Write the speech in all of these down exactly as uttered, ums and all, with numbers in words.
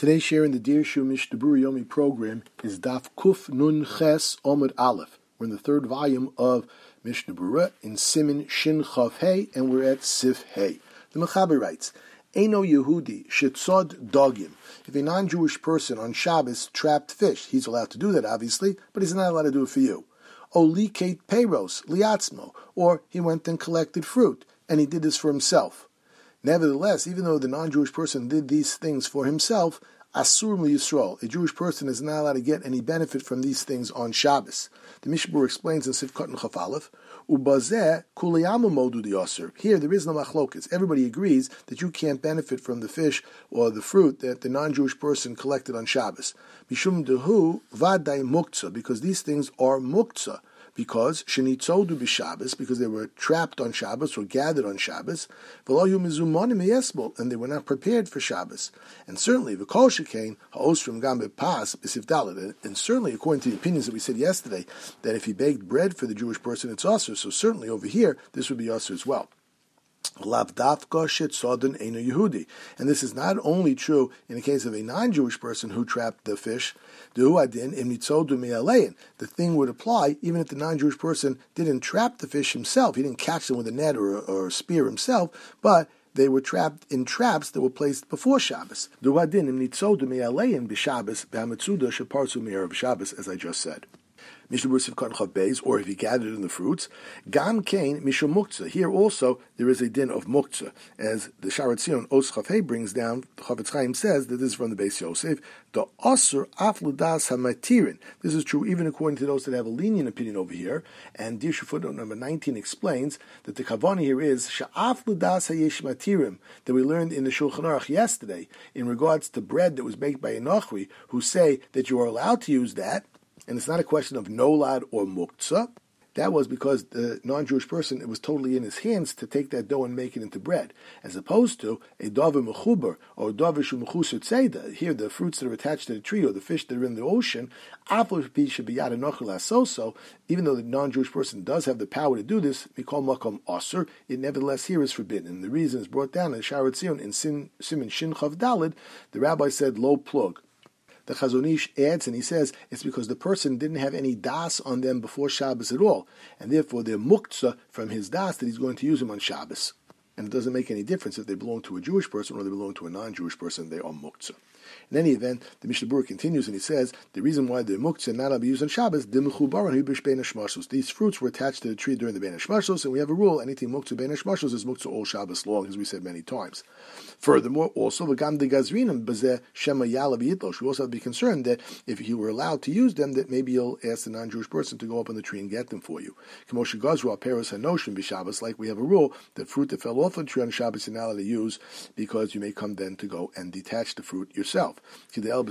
Today's share in the Dirshu Mishnah Berurah Yomi program is Daf Kuf Nun Ches Omid Aleph. We're in the third volume of Mishnah Berurah in Siman Shin Chav Hey, and we're at Sif Hey. The Mechaber writes, Eino Yehudi shetzod dogim. If a non-Jewish person on Shabbos trapped fish, he's allowed to do that, obviously, but he's not allowed to do it for you. O liket peiros liatzmo, or he went and collected fruit, and he did this for himself. Nevertheless, even though the non-Jewish person did these things for himself, asur liyisrael, a Jewish person is not allowed to get any benefit from these things on Shabbos. The Mishnah Berurah explains in Sif Katan Chaf Aleph, ubazeh kuliyamu modu diasur. Here there is no machlokes. Everybody agrees that you can't benefit from the fish or the fruit that the non-Jewish person collected on Shabbos. Mishum dehu vaday muktzah, because these things are muktzah. Because shenitzodu b'Shabbos, because they were trapped on Shabbos or gathered on Shabbos, v'lo mizumonim yesbol, and they were not prepared for Shabbos. And certainly, v'kol shekain ha'osrim gam bepas b'sif dalet, and certainly, according to the opinions that we said yesterday, that if he baked bread for the Jewish person, it's asur. So certainly over here, this would be asur as well. Lav dafka shetzodin eino Yehudi, and this is not only true in the case of a non-Jewish person who trapped the fish. The thing would apply even if the non-Jewish person didn't trap the fish himself. He didn't catch them with a net or, or a spear himself, but they were trapped in traps that were placed before Shabbos. As I just said. Mishnah Berurah Sif Katan Chav Beis, or if he gathered in the fruits, Gam Kain Mishum Muktzah. Here also there is a din of Muktzah, as the Sharat Zion Os Chav Hey brings down. The Chavetz Chaim says that this is from the Beis Yosef. The Asur Af L'das Hamatirin. This is true even according to those that have a lenient opinion over here. And Dirshu footnote number nineteen explains that the Kavani here is Sha'af L'das Hayesh Matirim, that we learned in the Shulchan Aruch yesterday in regards to bread that was baked by a Nachri, who say that you are allowed to use that. And it's not a question of nolad or muktzah. That was because the non-Jewish person, it was totally in his hands to take that dough and make it into bread, as opposed to a davar mechuber or a davar shu mechusar tzeda. Here, the fruits that are attached to the tree or the fish that are in the ocean, even though the non-Jewish person does have the power to do this, mikol makom asur, it nevertheless here is forbidden. And the reason is brought down in Sharat Zion in Siman Shin Chav Daled. The rabbi said, lo plug. The Chazon Ish adds, and he says, it's because the person didn't have any das on them before Shabbos at all, and therefore they're muktzah from his das that he's going to use them on Shabbos. And it doesn't make any difference if they belong to a Jewish person or they belong to a non-Jewish person, they are muktzah. In any event, the Mishnah Berurah continues and he says, the reason why the muktzah are not allowed to be used on Shabbos, these fruits were attached to the tree during the Bein HaShmashos, and we have a rule, anything muktzah Bein HaShmashos is muktzah all Shabbos long, as we said many times. Furthermore, also, v'gam de gazrinim b'zeh shema yala b'yitlosh, we also have to be concerned that if you were allowed to use them, that maybe you'll ask the non-Jewish person to go up on the tree and get them for you. K'moshe gazru al-peros hanoshim b'Shabbos, like we have a rule that fruit that fell off the tree on Shabbos you're not allowed to use, because you may come then to go and detach the fruit yourself. A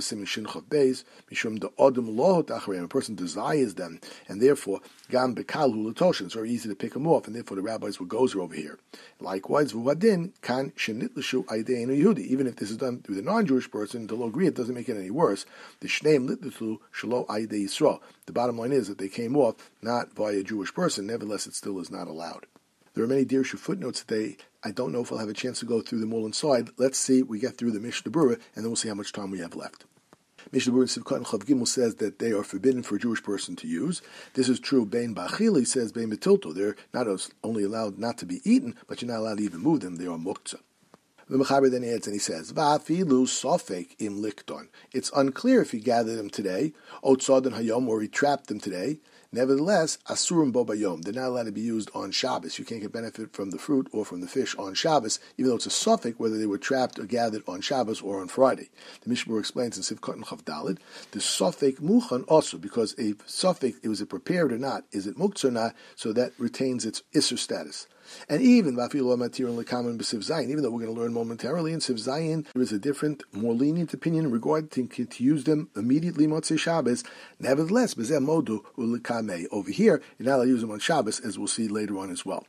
person desires them, and therefore gam bekal hu l'toshin, it's very easy to pick them off, and therefore the rabbis will gozer over here. Likewise, v'wadin kan shenitlishu aydei eno Yehudi. Even if this is done through the non-Jewish person, they'll agree it doesn't make it any worse. The shneim litlishu shelo aydei Yisrael. The bottom line is that they came off not by a Jewish person. Nevertheless, it still is not allowed. There are many Dirshu footnotes today. I don't know if I'll have a chance to go through them all inside. Let's see, we get through the Mishnah Berurah, and then we'll see how much time we have left. Mishnah Berurah Sif Katan Chav Gimel says that they are forbidden for a Jewish person to use. This is true. Bein Bachili says Bein Betilto. They're not only allowed not to be eaten, but you're not allowed to even move them. They are muktzah. The Mechaber then adds and he says, Va'afilu sofek im likton. It's unclear if he gathered them today, otzadon hayom, or he trapped them today. Nevertheless, asurim bo bayom, they're not allowed to be used on Shabbos. You can't get benefit from the fruit or from the fish on Shabbos, even though it's a suffix whether they were trapped or gathered on Shabbos or on Friday. The Mishnah Berurah explains in Sif Katan Chav Daled, the suffix muchan also, because a suffix, was it prepared or not, is it muktzah or not, so that retains its isser status. And even Vafilu Matirin Lekaman B'Siv Zayin, even though we're going to learn momentarily in Siv Zayin, there is a different, more lenient opinion in regard to, to use them immediately Motzei Shabbos. Nevertheless, B'Zeh Modu U'Lekamei. Over here, you're not allowed to use them on Shabbos, as we'll see later on as well.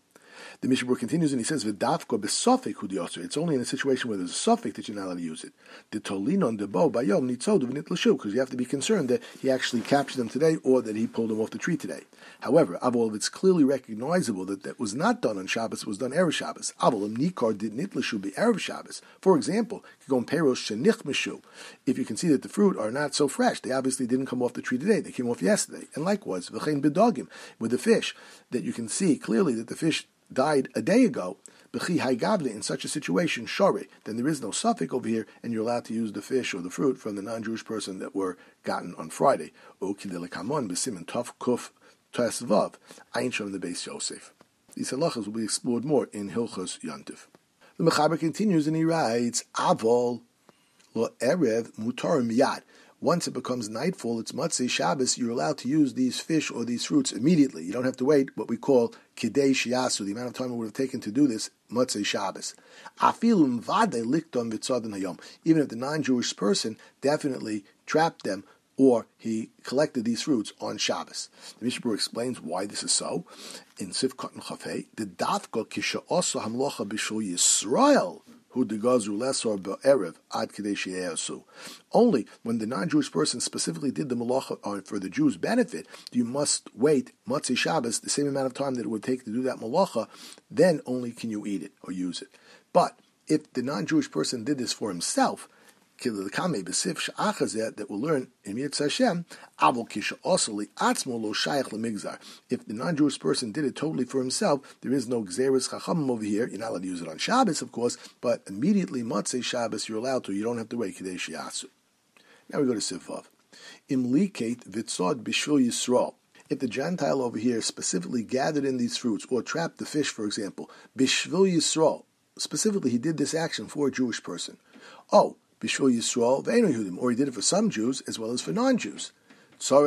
The Mishnah Berurah continues and he says, "V'dafka b'sofik hu diosur." It's only in a situation where there's a suffix that you're not allowed to use it. The tolinon debo bayom nitzodu v'nitlashu, because you have to be concerned that he actually captured them today or that he pulled them off the tree today. However, avol, it's clearly recognizable that that was not done on Shabbos, it was done erev Shabbos. Avol im nikar did nitlashu be erev Shabbos. For example, you go in peros shenich mishu. If you can see that the fruit are not so fresh, they obviously didn't come off the tree today; they came off yesterday. And likewise, v'chein bedogim, with the fish, that you can see clearly that the fish died a day ago, in such a situation, shore, then there is no suffix over here, and you're allowed to use the fish or the fruit from the non-Jewish person that were gotten on Friday. These halachas will be explored more in Hilchos Yontif. The Mechaber continues and he writes, Avol lo erev mutar miyad. Once it becomes nightfall, it's Motzei Shabbos, you're allowed to use these fish or these fruits immediately. You don't have to wait what we call Kidei Shiasu, the amount of time it would have taken to do this, Motzei Shabbos. Afilum vade likton v'tzadin hayom. Even if the non-Jewish person definitely trapped them or he collected these fruits on Shabbos. The Mishnah Berurah explains why this is so. In Sif Katan Chafei, the Dafka Kisha Osa Hamlocha B'Shul Yisrael, only when the non-Jewish person specifically did the malacha for the Jews' benefit, you must wait Motzei Shabbos the same amount of time that it would take to do that malacha, then only can you eat it or use it. But if the non-Jewish person did this for himself, that we'll learn in Mirz Hashem, if the non-Jewish person did it totally for himself, there is no Gzeres Chachamim over here. You're not allowed to use it on Shabbos, of course, but immediately Motzei Shabbos you're allowed to. You don't have to wait Kidei Shiasu. Now we go to Sivvav. Im liket vitzod b'shvil Yisrael. If the Gentile over here specifically gathered in these fruits or trapped the fish, for example, b'shvil Yisrael, specifically he did this action for a Jewish person. Oh, B'shvil Yisrael ve'eno Yehudim, or he did it for some Jews as well as for non-Jews. Now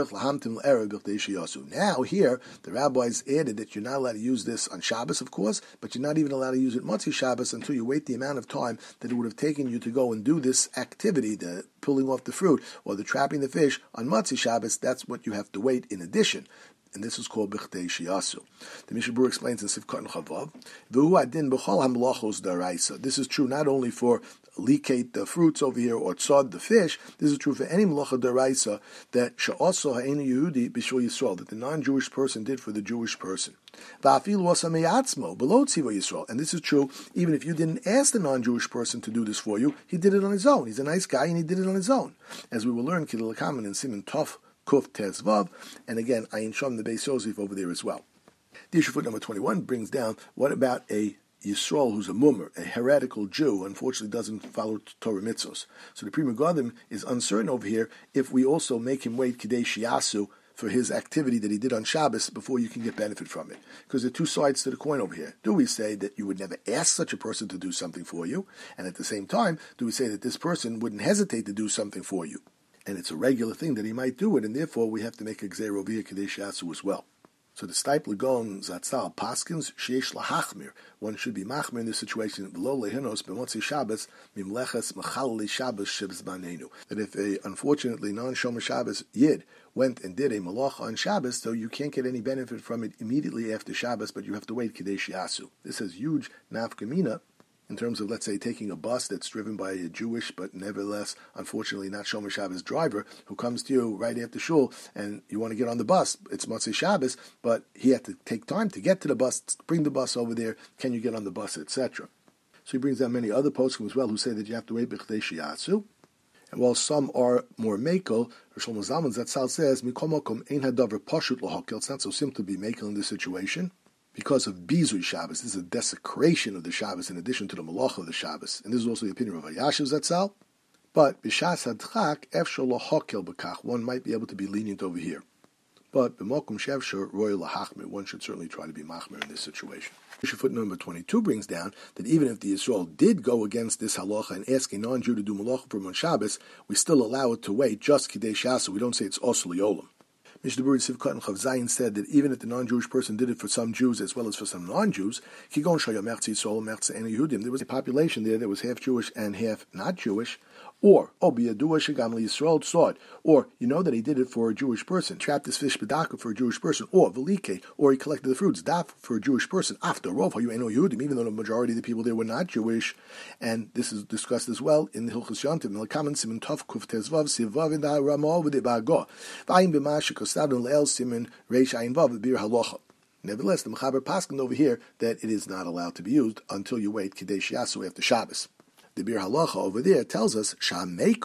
here, the rabbis added that you're not allowed to use this on Shabbos, of course, but you're not even allowed to use it Motzei Shabbos until you wait the amount of time that it would have taken you to go and do this activity, the pulling off the fruit or the trapping the fish on Motzei Shabbos. That's what you have to wait in addition. And this is called B'chdei Shiasu. The Mishnah Berurah explains in Sif Katan Chavav, V'hu adin b'chol hamlachos daraisa. This is true not only for likate the fruits over here or tzad the fish. This is true for any malacha daraisa that she'aso ha'enu Yehudi b'shvil Yisrael, that the non-Jewish person did for the Jewish person. V'afilu asa me'atzmo below tziva Yisrael. And this is true even if you didn't ask the non-Jewish person to do this for you. He did it on his own. He's a nice guy and he did it on his own. As we will learn, Kidei L'kaman and Siman Tov Kuf Tez Vav, and again, Ayin Shom the Beis Yosef over there as well. The issue foot number twenty-one brings down, what about a Yisrael who's a mummer, a heretical Jew, unfortunately doesn't follow Torah mitzvos. So the Pri Megadim is uncertain over here if we also make him wait Kidei Shiasu for his activity that he did on Shabbos before you can get benefit from it. Because there are two sides to the coin over here. Do we say that you would never ask such a person to do something for you? And at the same time, do we say that this person wouldn't hesitate to do something for you? And it's a regular thing that he might do it, and therefore we have to make a gzeir over here Kidei Shiasu as well. So the Steipler Gaon Zatzal Paskins Sheish Lahachmir. One should be machmir in this situation. V'lo lehinos b'motzei Shabbos mimleches mechalei Shabbos shebzmanenu. That if a unfortunately non-shomer Shabbos yid went and did a malach on Shabbos, so you can't get any benefit from it immediately after Shabbos, but you have to wait Kidei Shiasu. This has huge nafkamina in terms of, let's say, taking a bus that's driven by a Jewish, but nevertheless, unfortunately, not Shomer Shabbos driver, who comes to you right after shul, and you want to get on the bus. It's Motzei Shabbos, but he had to take time to get to the bus, bring the bus over there. Can you get on the bus, et cetera. So he brings down many other poskim as well who say that you have to wait b'chdei shiatzu. And while some are more makel, Rosh Shlomo Zalman Zatzal says, Mikol makom ein hadavar pashut lahakel. It's not so simple to be makel in this situation. Because of Bizui Shabbos, this is a desecration of the Shabbos in addition to the Malach of the Shabbos. And this is also the opinion of Vayashiv Zatzal. But B'shas Hadchak, Efshar Lahakel B'kach, one might be able to be lenient over here. But B'mokum Shevshar Roy Lahachmir, one should certainly try to be Machmir in this situation. Footnote number twenty-two brings down that even if the Yisrael did go against this halacha and ask a non-Jew to do Malach for him on Shabbos, we still allow it to wait just Kidei Shiasu. We don't say it's Osel Yolam. Mishnah Berurah Sivkot and Chav Zayin said that even if the non-Jewish person did it for some Jews as well as for some non-Jews, there was a population there that was half Jewish and half not Jewish, or or you know that he did it for a Jewish person, trapped this fish bedaka for a Jewish person, or velike, or he collected the fruits daf for a Jewish person. After rov even though the majority of the people there were not Jewish, and this is discussed as well in the Hilchos Yontiv. Melakaman simin tov kuf tezvav sivav in the Ramah with the bago vayim b'mash kostadun le'el simin reish ayin vav bir halacha. Nevertheless, the Mechaber paskin over here that it is not allowed to be used until you wait Kadesh Yasu after Shabbos. The Bir Halacha over there tells us in this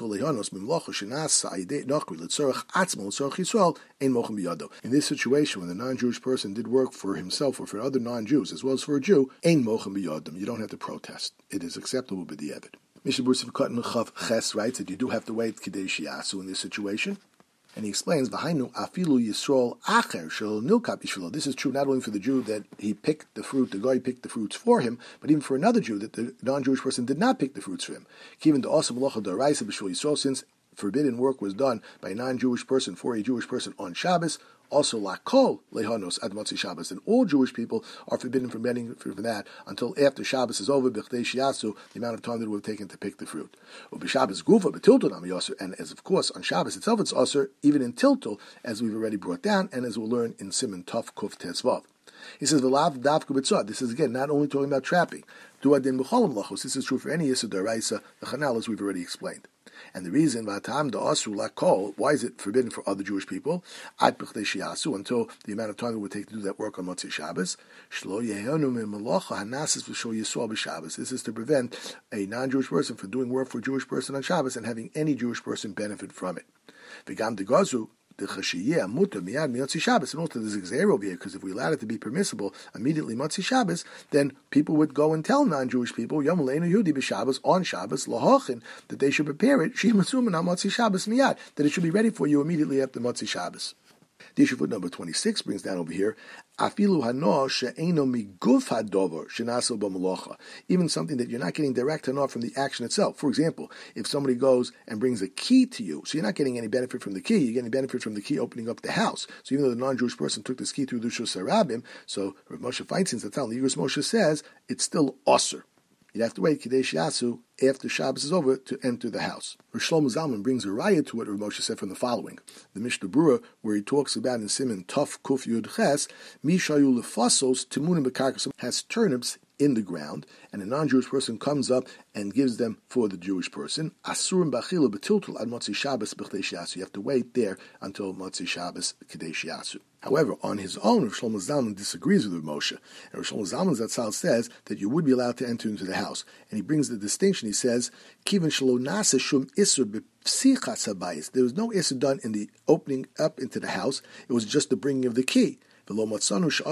situation, when the non-Jewish person did work for himself or for other non-Jews as well as for a Jew, ein mochem biyadam. You don't have to protest. It is acceptable b'di'evet. Mishnah Berurah Sivkot Chav Ches writes that you do have to wait Kadesh Yasu in this situation. And he explains, "V'hainu afilu Yisrael acher shel nilkap yishvilo." This is true not only for the Jew that he picked the fruit, the guy picked the fruits for him, but even for another Jew that the non-Jewish person did not pick the fruits for him. Even to also malacha d'oraisa b'shvil Yisrael, since forbidden work was done by a non-Jewish person for a Jewish person on Shabbos. Also, lakol lehanos ad motzi Shabbos, and all Jewish people are forbidden from getting from that until after Shabbos is over. B'chdei shiyasu, the amount of time that it would have taken to pick the fruit. U'b'Shabbos gufa b'tiltul am yoser, and as of course on Shabbos itself it's osir, even in tiltul, as we've already brought down, and as we'll learn in Siman Tov Kuf Tezvav. He says v'lav davku b'tzad. This is again not only talking about trapping. Duadin b'cholam lachos. This is true for any yisur daraisa, the chanal, as we've already explained. And the reason, v'atam da'asru lakol, why is it forbidden for other Jewish people? Ad b'chdei shiyasu, until the amount of time it would take to do that work on Motzei Shabbos. Shlo yehonu min melacha hanasis v'shol yisrael b'Shabbos. This is to prevent a non-Jewish person from doing work for a Jewish person on Shabbos and having any Jewish person benefit from it. V'gam degazu, the chashiyeh muta miyad miyotzi Shabbos, and also there's a xer over here, because if we allowed it to be permissible immediately Motzi Shabbos, then people would go and tell non-Jewish people Yom Leinu Yehudi b'Shabbos on Shabbos lahochin that they should prepare it shimasum on Motzi Shabbos miyad, that it should be ready for you immediately after Motzi Shabbos. The issue foot number twenty-six brings down over here, afilu hano she'eno miguf hadover shenaso b'malocha. Even something that you're not getting direct hano from the action itself. For example, if somebody goes and brings a key to you, so you're not getting any benefit from the key, you're getting benefit from the key opening up the house. So even though the non-Jewish person took this key through the Rishus Harabim, so Rav Moshe Feinstein's the the Yiras Moshe says, it's still osir. You'd have to wait Kadesh Yasu after Shabbos is over to enter the house. Rosh Shlomo Zalman brings a raya to what Rav Moshe said from the following. The Mishnah Berurah, where he talks about in Siman Tov Kuf Yud Ches, Mishayu Lefasos Timunim Bekarkas, has turnips in the ground, and a non-Jewish person comes up and gives them for the Jewish person. Asurim Bachila Betiltul Ad Motzi Shabbos B'Chdesh Yasu. You have to wait there until Motzi Shabbos Kadesh Yasu. However, on his own, Rosh Shlomo Zalman disagrees with Rav Moshe. And Rosh Shlomo Zalman Zatzal says that you would be allowed to enter into the house. And he brings the distinction. He says, Kivan shelo nasa shum isur b'psichas habayis. There was no isur done in the opening up into the house. It was just the bringing of the key. It's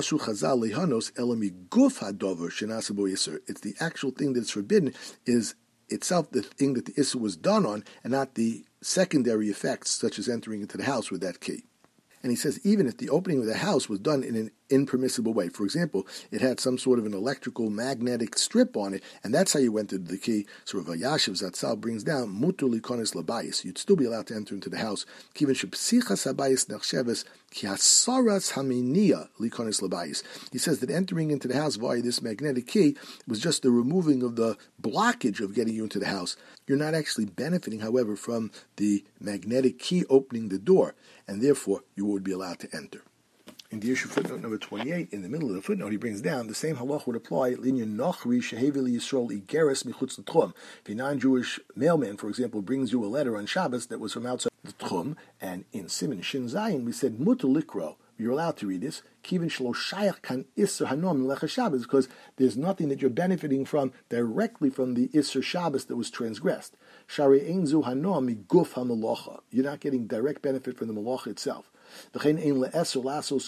the actual thing that's forbidden is itself the thing that the isur was done on, and not the secondary effects such as entering into the house with that key. And he says even if the opening of the house was done in an impermissible way, for example, it had some sort of an electrical magnetic strip on it, and that's how you entered the key. So Rav Yashiv Zatzal brings down mutu likonis labayis. You'd still be allowed to enter into the house. Kiven shepsichas habayis nechsheves ki hasaras haminia likonis labayis. He says that entering into the house via this magnetic key was just the removing of the blockage of getting you into the house. You're not actually benefiting, however, from the magnetic key opening the door, and therefore you would be allowed to enter. In the issue footnote number twenty-eight, in the middle of the footnote, he brings down the same halach would apply linyan nochri sheheveli yisrael igeres michutz l'tchum. If a non-Jewish mailman, for example, brings you a letter on Shabbos that was from outside the tchum, and in Siman Shin Zayin we said mutu likro, you're allowed to read this, kivin shelo shayach kan isser hanom lecha Shabbos, because there's nothing that you're benefiting from directly from the isser Shabbos that was transgressed. Shari einzu hanom miguf hamalocha. You're not getting direct benefit from the malacha itself. And we don't have to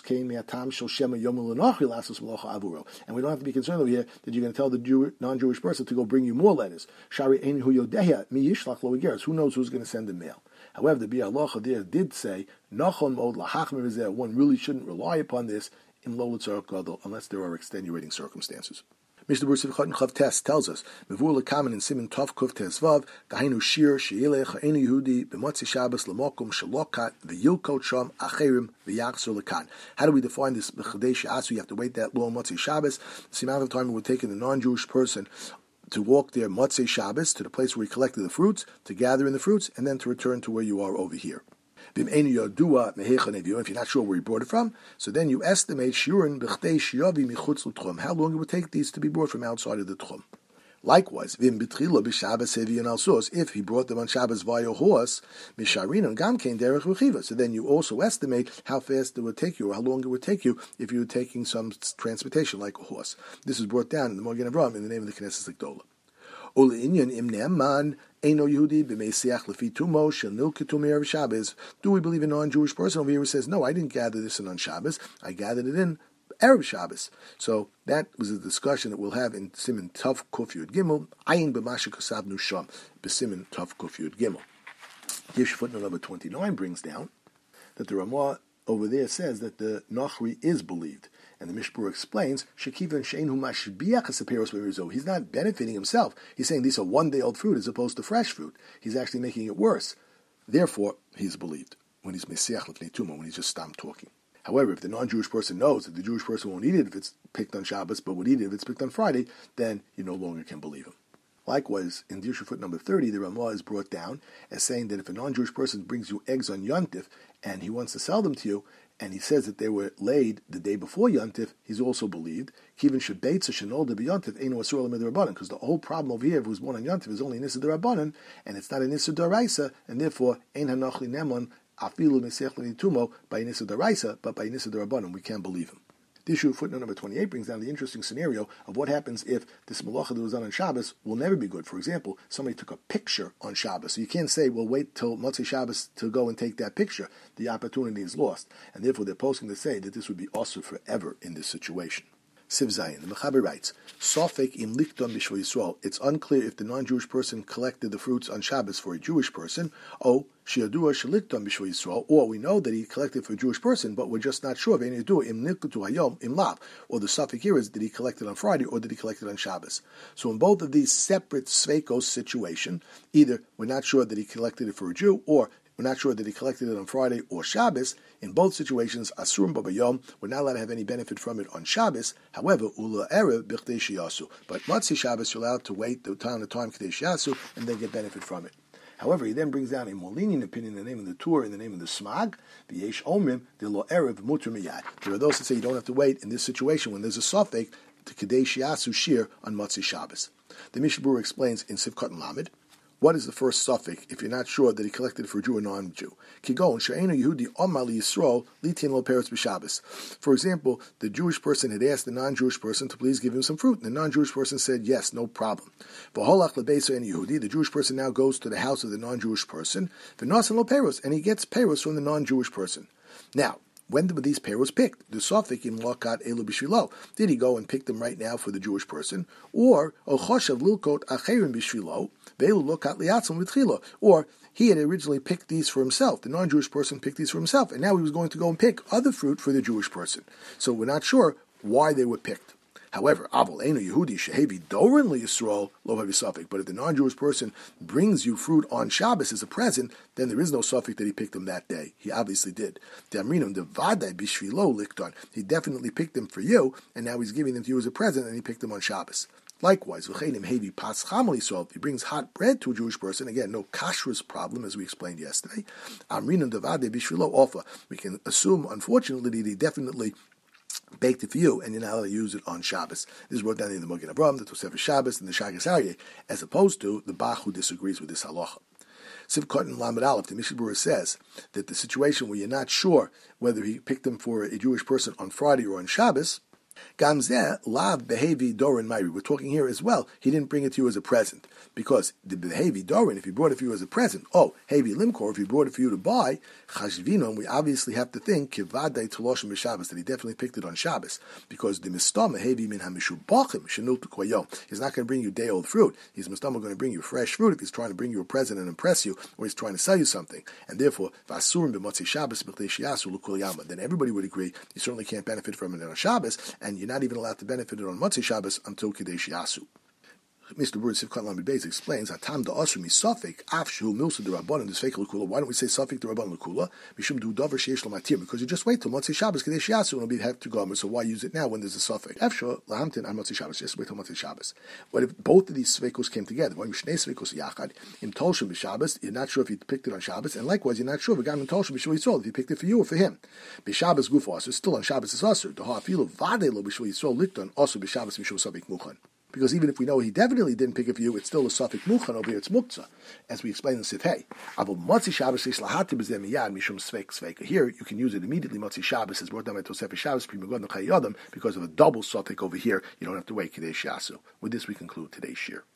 be concerned over here that you're going to tell the Jew, non-Jewish person to go bring you more letters. Who knows who's going to send the mail? However, the Biur Halacha there did say, one really shouldn't rely upon this in unless there are extenuating circumstances. Mishnah Berurah Sif Chotin Chav Tes tells us, Mevur Lekamen in Siman Tov Kuf Tes Vav, Dahainu Shir Sheilech Ha'enu Yehudi B'Motzi Shabbos L'Mokum Shalokat V'Yilkot Sham Acherim V'Yachzor Lekan. How do we define this B'Chadei She'asu? You have to wait that long Motzi Shabbos. It's the amount of time it would take in the non-Jewish person to walk there Motzei Shabbos to the place where he collected the fruits, to gather in the fruits, and then to return to where you are over here. If you're not sure where he brought it from, so then you estimate how long it would take these to be brought from outside of the tchum. Likewise, if he brought them on Shabbos via horse, so then you also estimate how fast it would take you, or how long it would take you if you were taking some transportation like a horse. This is brought down in the Magen Avraham in the name of the Knesset Gdola. Do we believe a non-Jewish person over here who says, no, I didn't gather this in on Shabbos, I gathered it in Erev Shabbos. So that was a discussion that we'll have in Siman Tov Kuf Yud Gimel, Ayin B'Masha Kasavnu Sham, B'Siman Tov Kuf Yud Gimel. Yesh footnote number twenty-nine brings down that the Ramah over there says that the Nachri is believed. And the Mishna Berurah explains, he's not benefiting himself. He's saying these are one-day-old fruit as opposed to fresh fruit. He's actually making it worse. Therefore, he's believed when he's Mesiach L'fnei Tumah, when he's just stopped talking. However, if the non-Jewish person knows that the Jewish person won't eat it if it's picked on Shabbos, but would eat it if it's picked on Friday, then you no longer can believe him. Likewise, in Dirshu foot number thirty, the Ramah is brought down as saying that if a non-Jewish person brings you eggs on Yontif and he wants to sell them to you, and he says that they were laid the day before Yontif, he's also believed. Because the whole problem over here, if it was born on Yontif, is only an Issa D'Rabbanan, and it's not an Issa D'Oraisa, and therefore, Ein Hanachli Nemon Afilu Mesech L'Nitumo by an Issa D'Oraisa, but by an Issa D'Rabbanan, we can't believe him. The issue of footnote number twenty-eight brings down the interesting scenario of what happens if this malacha that was done on Shabbos will never be good. For example, somebody took a picture on Shabbos. So you can't say, well, wait till Motzei Shabbos to go and take that picture. The opportunity is lost. And therefore they're posting to say that this would be also forever in this situation. Siv Zayin, the Mechaber writes, Sofek im likton b'shvil Yisrael. It's unclear if the non-Jewish person collected the fruits on Shabbos for a Jewish person, or shiadua shelikton b'shvil Yisrael, or we know that he collected for a Jewish person, but we're just not sure. Ve'en yadua im niktu hayom im lav. Or the Sofek here is, did he collect it on Friday, or did he collect it on Shabbos? So in both of these separate sveikos situation, either we're not sure that he collected it for a Jew, or we're not sure that he collected it on Friday or Shabbos. In both situations, Asurim Babayom, we're not allowed to have any benefit from it on Shabbos. However, Ula Erev B'Chdei Shiyasu. But Motzei Shabbos, you're allowed to wait the time, the time Chdei Shiyasu, and then get benefit from it. However, he then brings down a more lenient opinion in the name of the Tur, in the name of the Smag, V'yesh Omrim, the Lo Erev Mutter Miyad. There are those that say you don't have to wait in this situation when there's a Sofek to Chdei Shiyasu Shir on Motzei Shabbos. The Mishna Berurah explains in Sivkot Lamed, what is the first suffix if you're not sure that he collected it for a Jew or non-Jew? Kigon she'enu Yehudi omar liyisrael litin lo peretz b'Shabbos. For example, the Jewish person had asked the non-Jewish person to please give him some fruit, and the non-Jewish person said yes, no problem. V'holach lebeisa en Yehudi. The Jewish person now goes to the house of the non-Jewish person, v'nasan lo peros, and he gets peros from the non-Jewish person. Now, when were these peros picked? The Sofik in Lokat Elu Bishvilo. Did he go and pick them right now for the Jewish person? Or Ochoshav Lilkot Acherim Bishvilo, Velu Lokat Liatzim Vitchilo. Or he had originally picked these for himself. The non-Jewish person picked these for himself, and now he was going to go and pick other fruit for the Jewish person. So we're not sure why they were picked. However, Avol Einu Yehudi Shehevi Dorin LeYisrael Lo Havi Safek. But if the non-Jewish person brings you fruit on Shabbos as a present, then there is no Safek that he picked them that day. He obviously did. Damrinum Devadai Bishvilo Likton. He definitely picked them for you, and now he's giving them to you as a present, and he picked them on Shabbos. Likewise, V'cheinim Hevi Pas Chamel Yisrael. If he brings hot bread to a Jewish person, again, no kashrus problem, as we explained yesterday. Amrinum Devadai Bishvilo Ofa. We can assume, unfortunately, that he definitely baked it for you, and you're not allowed to use it on Shabbos. This is brought down in the Magen Avraham, the Tosefes Shabbos, and the Shagas Aryeh, as opposed to the Bach who disagrees with this halacha. Sivkot and Lamed Aleph, the Mishna Berurah says that the situation where you're not sure whether he picked them for a Jewish person on Friday or on Shabbos, Gamzeh lav behevi dorin mayri. We're talking here as well. He didn't bring it to you as a present, because the behevi dorin, if he brought it for you as a present, oh hevi limkor, if he brought it for you to buy, chashvino, we obviously have to think kivadai toloshim b'Shabbos, that he definitely picked it on Shabbos, because the mistama hevi min hamishubachim shenultu koyom. He's not going to bring you day old fruit. He's mistama going to bring you fresh fruit if he's trying to bring you a present and impress you, or he's trying to sell you something, and therefore vasurim b'motzei Shabbos b'chdei shiyasu l'kol yama. Then everybody would agree you certainly can't benefit from it on Shabbos. and you're not even allowed to benefit it on Motzei Shabbos until Kadesh Yasu. Mister Bird Sivkat Lamed Beis explains, Atam da Asr mi Safek, Af Shu Milsa de Rabban, the Sfeik Lekula. Why don't we say Safek de Rabban Lekula? Mishum du Dover Sheish Lamatir, because you just wait till Motzei Shabbos, Kadesh Yasu, and it'll be have to Gomer, so why use it now when there's a Safek? Afsha, Lahamtin, on Motzei Shabbos, just wait till Motzei Shabbos. What if both of these Sveikos came together? Why Mishnei Sveikos Yachad, Im Tolshim B'Shabbos, you're not sure if you picked it on Shabbos, and likewise, you're not sure if Im Tolshim B'Shul Yisrael, if he picked it for you or for him. B'Shabbos Guf Asr, still on Shabbos is Asr, the Ha'afilu Vade Lo B'Shul Yisrael, Likton, also B'Shabbos Mishul Safek Muchan. Because even if we know he definitely didn't pick it for you, it's still a Safek Muchan over here, it's Muktzah, as we explained in Sif Hey. Here, you can use it immediately, Motzi Shabbos, as brought down by Tosefes Shabbos, because of a double Safek over here, you don't have to wait Kadesh Yasu. With this, we conclude today's shir.